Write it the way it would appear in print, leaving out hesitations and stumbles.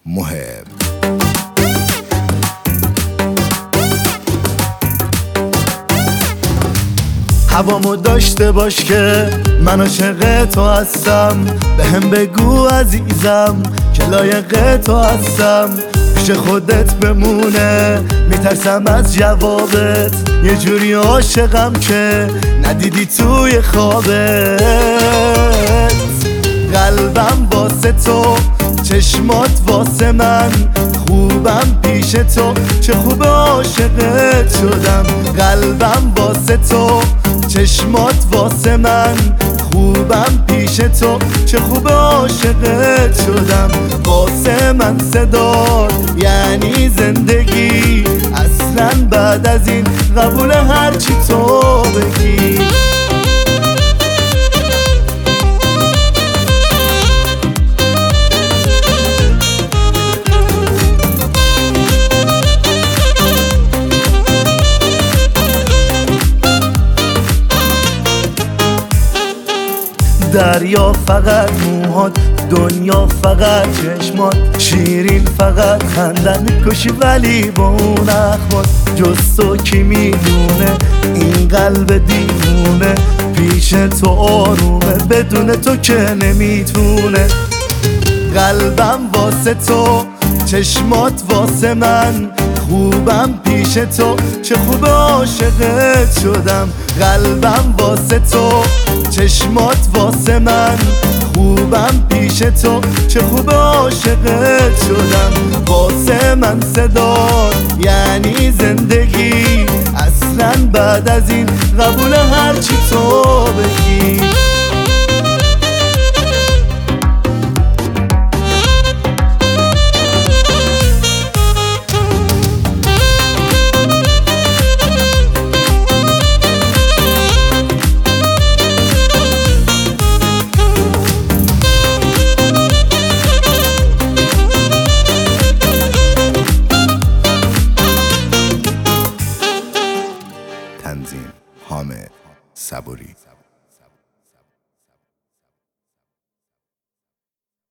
محب. هوامو داشته باش که من عاشق تو هستم، بهم بگو عزیزم که لایق تو هستم. پیش خودت بمونه میترسم از جوابت، یه جوری عاشقم که ندیدی توی خوابت. قلبم واسه تو، چشمات واسه من، خوبم پیش تو، چه خوب عاشقت شدم. قلبم واسه تو، چشمات واسه من، خوبم پیش تو، چه خوب عاشقت شدم. واسه من صدات یعنی زندگی، اصلا بعد از این قبول هرچی تو بگی. دریا فقط موهات، دنیا فقط چشمات، شیرین فقط خندن کشی ولی با اون اخمات. جز تو کی میدونه این قلب دیوونه، پیش تو آرومه بدون تو که نمیتونه. قلبم واسه تو، چشمات واسه من، خوبم پیش تو، چه خوب عاشقت شدم. قلبم واسه تو، چشمات واسه من، خوبم پیش تو، چه خوب عاشقت شدم. واسه من صدات یعنی زندگی، اصلا بعد از این قبول هرچی تو بگی. تنظیم حامد صبوری.